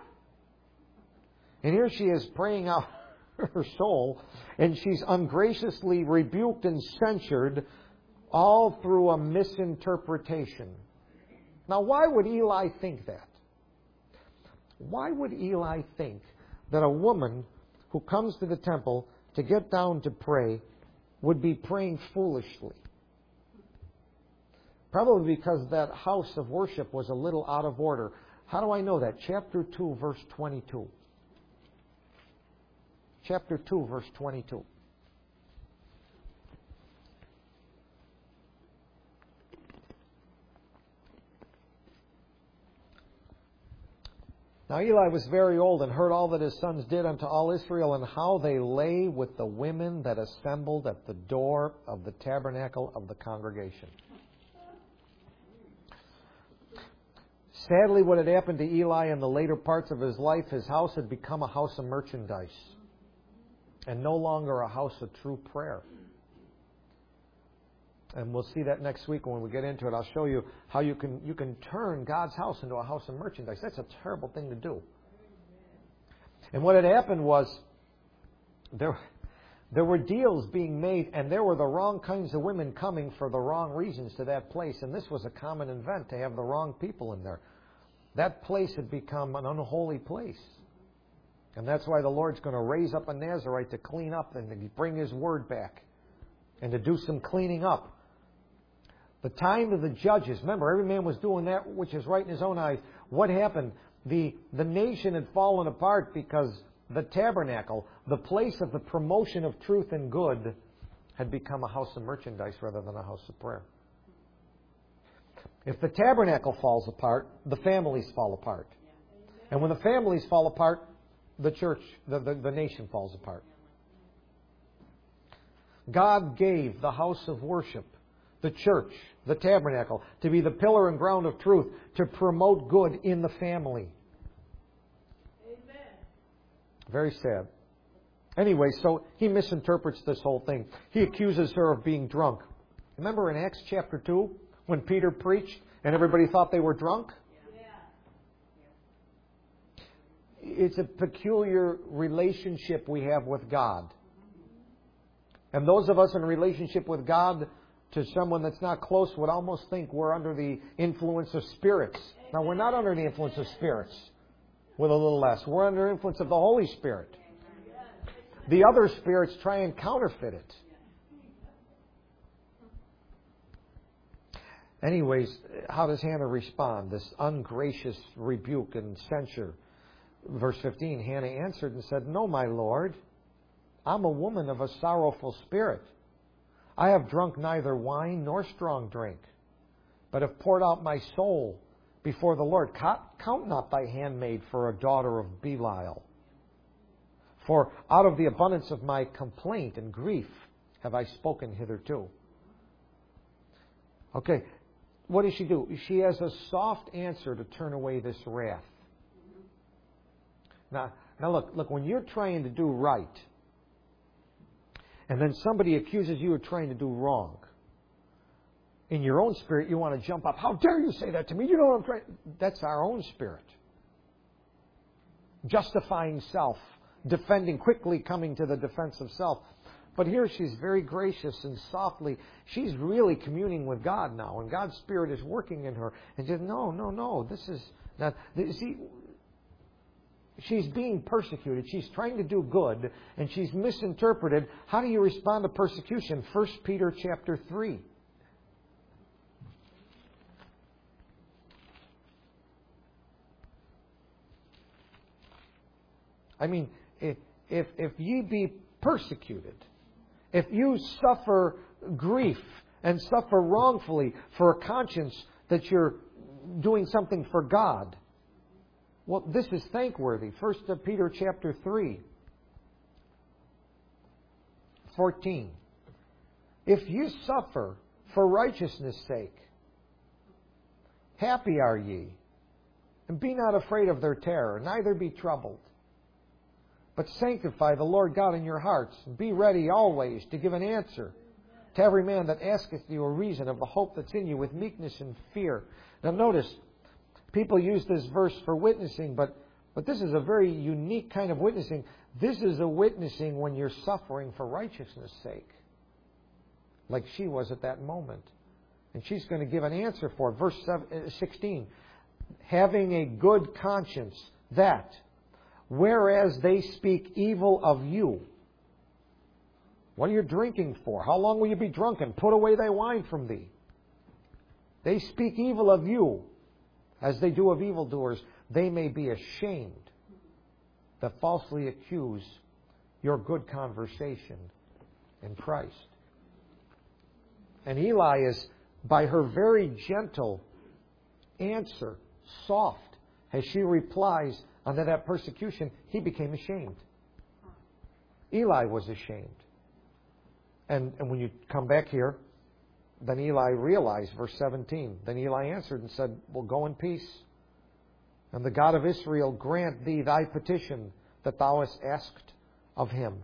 And here she is praying out her soul, and she's ungraciously rebuked and censured, all through a misinterpretation. Now, why would Eli think that? Why would Eli think that a woman who comes to the temple to get down to pray would be praying foolishly? Probably because that house of worship was a little out of order. How do I know that? Chapter two, verse twenty-two. Chapter two, verse twenty-two. Now Eli was very old, and heard all that his sons did unto all Israel, and how they lay with the women that assembled at the door of the tabernacle of the congregation. Sadly, what had happened to Eli in the later parts of his life, his house had become a house of merchandise, and no longer a house of true prayer. And we'll see that next week when we get into it. I'll show you how you can you can turn God's house into a house of merchandise. That's a terrible thing to do. And what had happened was there, there were deals being made, and there were the wrong kinds of women coming for the wrong reasons to that place. And this was a common event to have the wrong people in there. That place had become an unholy place. And that's why the Lord's going to raise up a Nazarite to clean up and to bring His word back and to do some cleaning up. The time of the judges, remember, every man was doing that which is right in his own eyes. What happened? The, the nation had fallen apart because the tabernacle, the place of the promotion of truth and good, had become a house of merchandise rather than a house of prayer. If the tabernacle falls apart, the families fall apart. And when the families fall apart, the church, the, the, the nation falls apart. God gave the house of worship, the church, the tabernacle, to be the pillar and ground of truth, to promote good in the family. Amen. Very sad. Anyway, so he misinterprets this whole thing. He accuses her of being drunk. Remember in Acts chapter two, when Peter preached and everybody thought they were drunk? It's a peculiar relationship we have with God. And those of us in a relationship with God, to someone that's not close, would almost think we're under the influence of spirits. Now, we're not under the influence of spirits, with a little less. We're under the influence of the Holy Spirit. The other spirits try and counterfeit it. Anyways, how does Hannah respond? This ungracious rebuke and censure. Verse fifteen, Hannah answered and said, "No, my Lord, I'm a woman of a sorrowful spirit. I have drunk neither wine nor strong drink, but have poured out my soul before the Lord. Count not thy handmaid for a daughter of Belial. For out of the abundance of my complaint and grief have I spoken hitherto." Okay, what does she do? She has a soft answer to turn away this wrath. Now, now look, look, when you're trying to do right, and then somebody accuses you of trying to do wrong, in your own spirit you want to jump up. How dare you say that to me? You know what I'm trying... That's our own spirit. Justifying self, defending, quickly coming to the defense of self. But here she's very gracious and softly. She's really communing with God now, and God's Spirit is working in her. And she said, no, no, no, this is not... See, she's being persecuted. She's trying to do good, and she's misinterpreted. How do you respond to persecution? First Peter chapter three. I mean, if, if, if ye be persecuted, if you suffer grief and suffer wrongfully for a conscience that you're doing something for God, well, this is thankworthy. First Peter chapter three, fourteen. If you suffer for righteousness' sake, happy are ye, and be not afraid of their terror, neither be troubled. But sanctify the Lord God in your hearts, and be ready always to give an answer to every man that asketh you a reason of the hope that's in you with meekness and fear. Now notice, people use this verse for witnessing, but, but this is a very unique kind of witnessing. This is a witnessing when you're suffering for righteousness' sake, like she was at that moment. And she's going to give an answer for it. Verse sixteen, having a good conscience, that, whereas they speak evil of you. What are you drinking for? How long will you be drunken? Put away thy wine from thee. They speak evil of you, as they do of evildoers. They may be ashamed that falsely accuse your good conversation in Christ. And Eli is, by her very gentle answer, soft, as she replies under that persecution, he became ashamed. Eli was ashamed. And, and when you come back here, then Eli realized, verse seventeen, then Eli answered and said, well, go in peace. And the God of Israel grant thee thy petition that thou hast asked of him.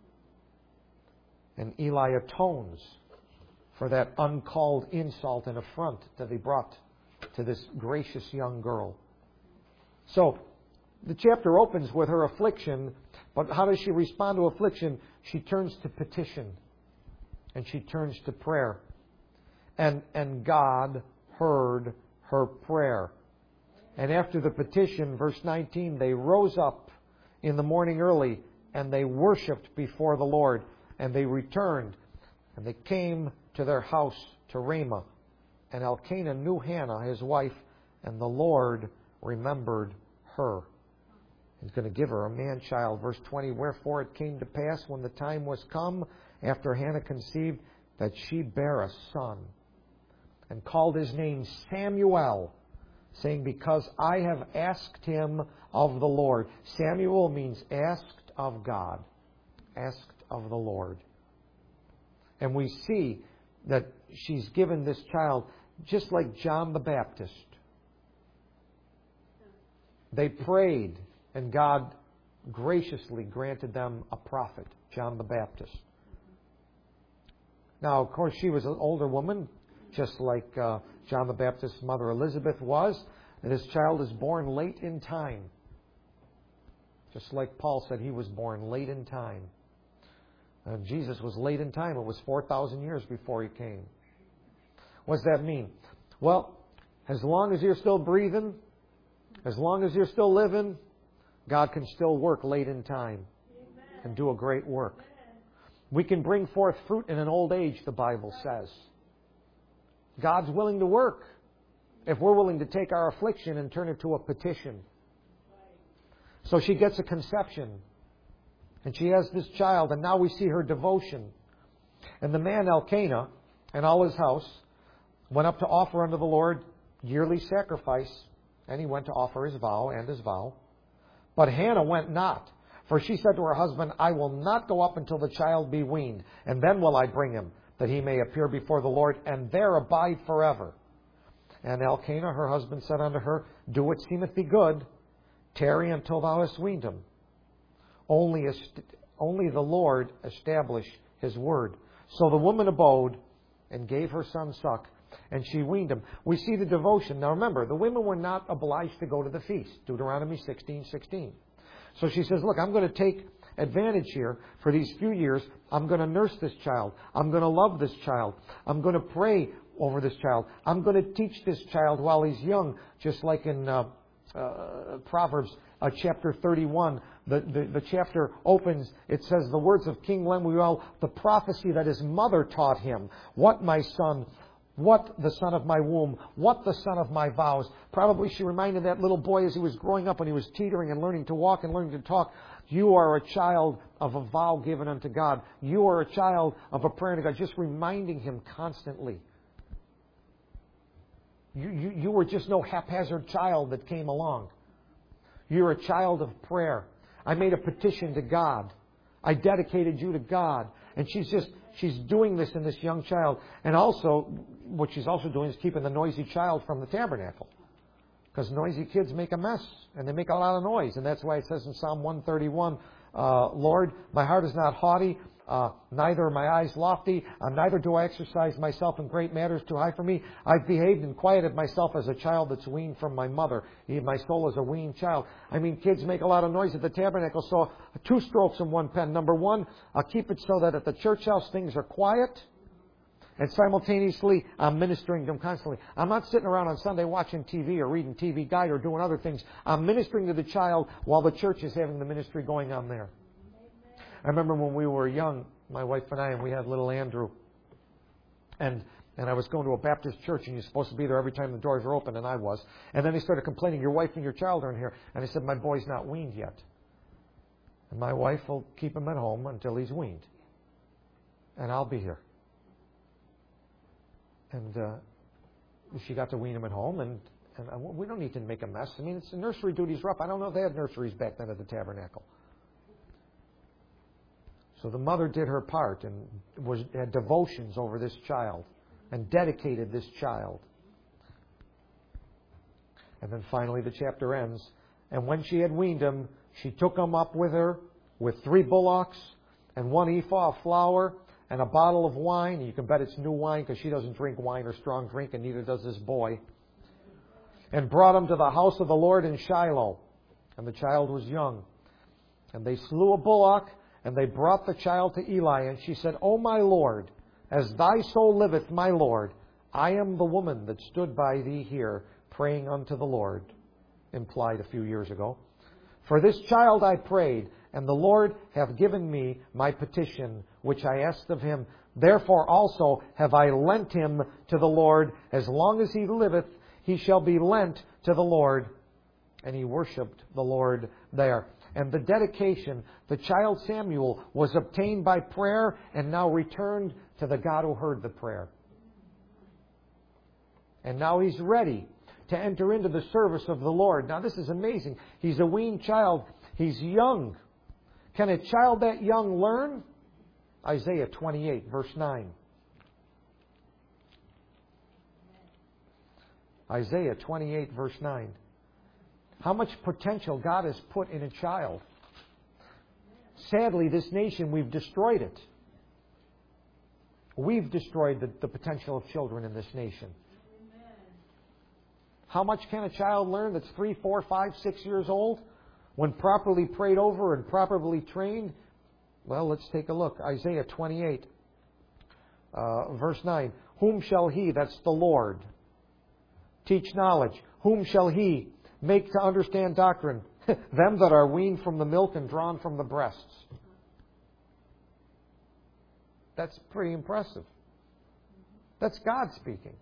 And Eli atones for that uncalled insult and affront that he brought to this gracious young girl. So, the chapter opens with her affliction, but how does she respond to affliction? She turns to petition. And she turns to prayer. And, and God heard her prayer. And after the petition, verse nineteen, they rose up in the morning early and they worshipped before the Lord. And they returned and they came to their house to Ramah. And Elkanah knew Hannah, his wife, and the Lord remembered her. He's going to give her a man-child. Verse twenty, wherefore it came to pass when the time was come, after Hannah conceived, that she bare a son, and called his name Samuel, saying, because I have asked him of the Lord. Samuel means asked of God, asked of the Lord. And we see that she's given this child just like John the Baptist. They prayed, and God graciously granted them a prophet, John the Baptist. Now, of course, she was an older woman, just like uh, John the Baptist's mother Elizabeth was. And this child is born late in time. Just like Paul said, he was born late in time. And Jesus was late in time. It was four thousand years before he came. What does that mean? Well, as long as you're still breathing, as long as you're still living, God can still work late in time and do a great work. We can bring forth fruit in an old age, the Bible says. God's willing to work if we're willing to take our affliction and turn it to a petition. So she gets a conception. And she has this child, and now we see her devotion. And the man Elkanah and all his house went up to offer unto the Lord yearly sacrifice. And he went to offer his vow and his vow. But Hannah went not. For she said to her husband, I will not go up until the child be weaned, and then will I bring him, that he may appear before the Lord, and there abide forever. And Elkanah, her husband, said unto her, do what seemeth thee good, tarry until thou hast weaned him. Only, only the Lord establish his word. So the woman abode and gave her son suck, and she weaned him. We see the devotion. Now remember, the women were not obliged to go to the feast. Deuteronomy sixteen sixteen. So she says, look, I'm going to take advantage here for these few years. I'm going to nurse this child. I'm going to love this child. I'm going to pray over this child. I'm going to teach this child while he's young, just like in uh, uh, Proverbs uh, chapter thirty-one. The, the, the chapter opens, it says, the words of King Lemuel, the prophecy that his mother taught him. What, my son? What, the son of my womb? What, the son of my vows? Probably she reminded that little boy as he was growing up, when he was teetering and learning to walk and learning to talk. You are a child of a vow given unto God. You are a child of a prayer to God. Just reminding him constantly. You, you, you were just no haphazard child that came along. You're a child of prayer. I made a petition to God. I dedicated you to God. And she's just, she's doing this in this young child. And also, what she's also doing is keeping the noisy child from the tabernacle. Because noisy kids make a mess. And they make a lot of noise. And that's why it says in Psalm one thirty-one, uh, Lord, my heart is not haughty, uh, neither are my eyes lofty, uh, neither do I exercise myself in great matters too high for me. I've behaved and quieted myself as a child that's weaned from my mother. My soul is a weaned child. I mean, kids make a lot of noise at the tabernacle, so two strokes in one pen. Number one, I'll keep it so that at the church house things are quiet, and simultaneously I'm ministering to them constantly. I'm not sitting around on Sunday watching T V or reading T V Guide or doing other things. I'm ministering to the child while the church is having the ministry going on there. I remember when we were young, my wife and I, and we had little Andrew. And and I was going to a Baptist church, and you're supposed to be there every time the doors are open, and I was. And then they started complaining, your wife and your child are in here. And I said, my boy's not weaned yet. And my wife will keep him at home until he's weaned. And I'll be here. And uh, she got to wean him at home, and, and I, we don't need to make a mess. I mean, it's the nursery duty's rough. I don't know if they had nurseries back then at the tabernacle. So the mother did her part and was had devotions over this child and dedicated this child. And then finally the chapter ends. And when she had weaned him, she took him up with her with three bullocks and one ephah of flour and a bottle of wine. You can bet it's new wine because she doesn't drink wine or strong drink, and neither does this boy. And brought him to the house of the Lord in Shiloh. And the child was young. And they slew a bullock, and they brought the child to Eli. And she said, O my Lord, as thy soul liveth, my Lord, I am the woman that stood by thee here, praying unto the Lord. Implied a few years ago. For this child I prayed, and the Lord hath given me my petition, which I asked of him. Therefore also have I lent him to the Lord. As long as he liveth, he shall be lent to the Lord. And he worshipped the Lord there. And the dedication, the child Samuel, was obtained by prayer and now returned to the God who heard the prayer. And now he's ready to enter into the service of the Lord. Now this is amazing. He's a weaned child. He's young. Can a child that young learn? Isaiah twenty-eight, verse nine. Isaiah twenty-eight, verse nine. How much potential God has put in a child. Sadly, this nation, we've destroyed it. We've destroyed the, the potential of children in this nation. How much can a child learn that's three, four, five, six years old? When properly prayed over and properly trained? Well, let's take a look. Isaiah twenty-eight, uh, verse nine. Whom shall he, that's the Lord, teach knowledge? Whom shall he make to understand doctrine? Them that are weaned from the milk and drawn from the breasts. That's pretty impressive. That's God speaking.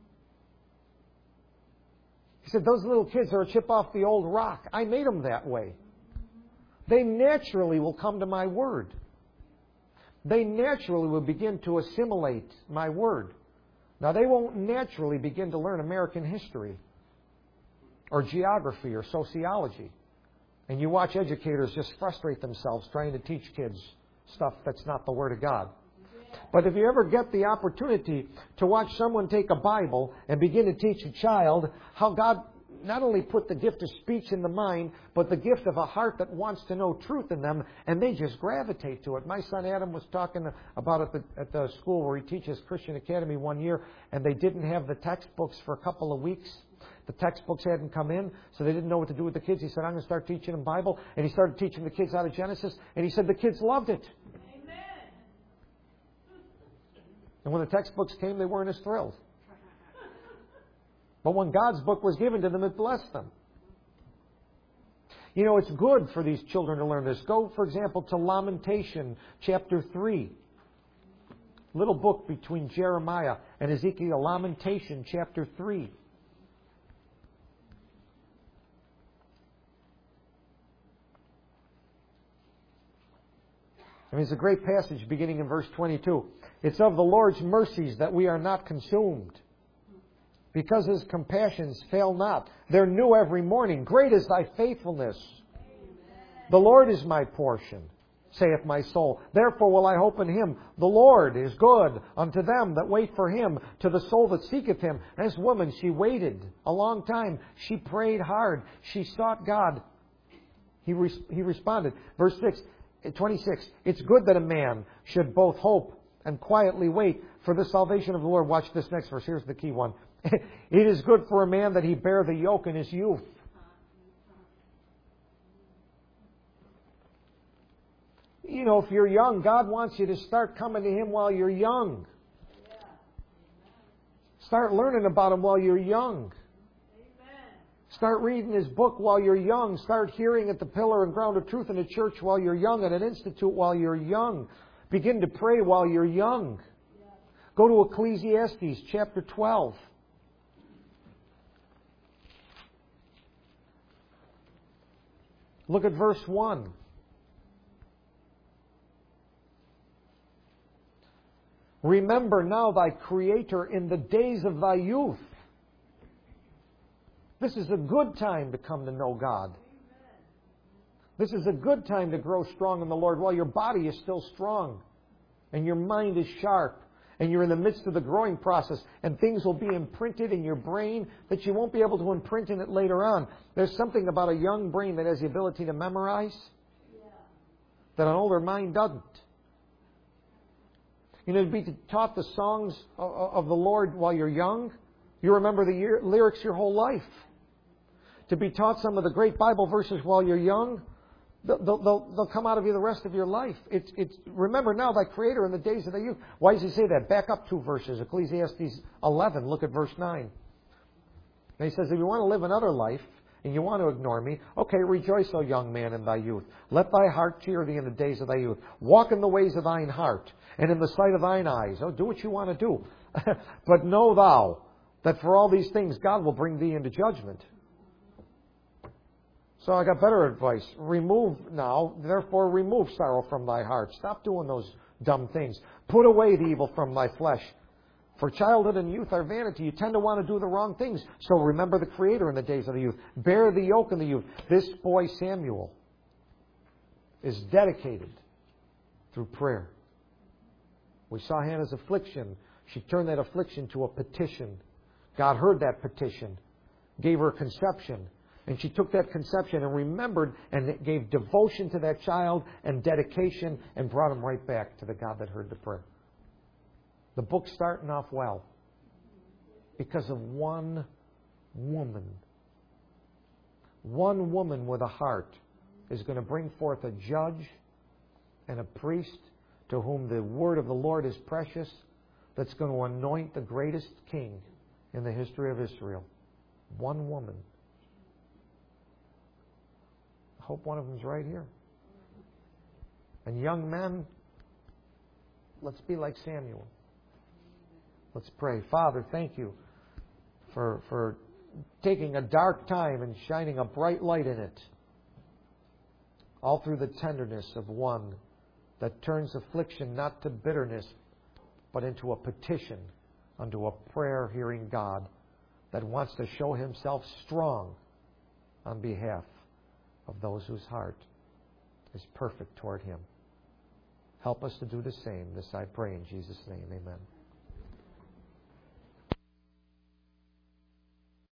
He said, those little kids are a chip off the old rock. I made them that way. They naturally will come to my word. They naturally will begin to assimilate my word. Now, they won't naturally begin to learn American history or geography or sociology. And you watch educators just frustrate themselves trying to teach kids stuff that's not the Word of God. But if you ever get the opportunity to watch someone take a Bible and begin to teach a child how God not only put the gift of speech in the mind, but the gift of a heart that wants to know truth in them, and they just gravitate to it. My son Adam was talking about it at the, at the school where he teaches Christian Academy one year, and they didn't have the textbooks for a couple of weeks. The textbooks hadn't come in, so they didn't know what to do with the kids. He said, I'm going to start teaching them Bible. And he started teaching the kids out of Genesis, and he said the kids loved it. And when the textbooks came, they weren't as thrilled. But when God's book was given to them, it blessed them. You know, it's good for these children to learn this. Go, for example, to Lamentation chapter three. Little book between Jeremiah and Ezekiel. Lamentation chapter three. I mean, it's a great passage beginning in verse twenty-two. It's of the Lord's mercies that we are not consumed, because His compassions fail not. They're new every morning. Great is thy faithfulness. Amen. The Lord is my portion, saith my soul. Therefore will I hope in Him. The Lord is good unto them that wait for Him, to the soul that seeketh Him. And this woman, she waited a long time. She prayed hard. She sought God. He, res- he responded. Verse six, twenty-six. It's good that a man should both hope and quietly wait for the salvation of the Lord. Watch this next verse. Here's the key one. It is good for a man that he bear the yoke in his youth. You know, if you're young, God wants you to start coming to Him while you're young. Start learning about Him while you're young. Start reading His book while you're young. Start hearing at the Pillar and Ground of Truth in a church while you're young, at an institute while you're young. Begin to pray while you're young. Go to Ecclesiastes chapter twelve. Look at verse one. Remember now thy Creator in the days of thy youth. This is a good time to come to know God. This is a good time to grow strong in the Lord while your body is still strong and your mind is sharp and you're in the midst of the growing process, and things will be imprinted in your brain that you won't be able to imprint in it later on. There's something about a young brain that has the ability to memorize that an older mind doesn't. You know, to be taught the songs of the Lord while you're young, you remember the lyrics your whole life. to be taught some of the great Bible verses while you're young, they'll, they'll, they'll come out of you the rest of your life. It's, it's, remember now thy Creator in the days of thy youth. Why does he say that? Back up two verses. Ecclesiastes eleven, look at verse nine. And he says, if you want to live another life, and you want to ignore me, okay, rejoice, O young man, in thy youth. Let thy heart cheer thee in the days of thy youth. Walk in the ways of thine heart, and in the sight of thine eyes. Oh, do what you want to do. But know thou that for all these things God will bring thee into judgment. So I got better advice. Remove now, therefore remove sorrow from thy heart. Stop doing those dumb things. Put away the evil from thy flesh. For childhood and youth are vanity. You tend to want to do the wrong things. So remember the Creator in the days of the youth. Bear the yoke in the youth. This boy Samuel is dedicated through prayer. We saw Hannah's affliction. She turned that affliction to a petition. God heard that petition, gave her conception. And she took that conception and remembered and gave devotion to that child and dedication and brought him right back to the God that heard the prayer. The book's starting off well because of one woman. One woman with a heart is going to bring forth a judge and a priest to whom the word of the Lord is precious, that's going to anoint the greatest king in the history of Israel. One woman. I hope one of them's right here. And young men, let's be like Samuel. Let's pray. Father, thank you for, for taking a dark time and shining a bright light in it. All through the tenderness of one that turns affliction not to bitterness, but into a petition unto a prayer-hearing God that wants to show Himself strong on behalf of those whose heart is perfect toward Him. Help us to do the same. This I pray in Jesus' name. Amen.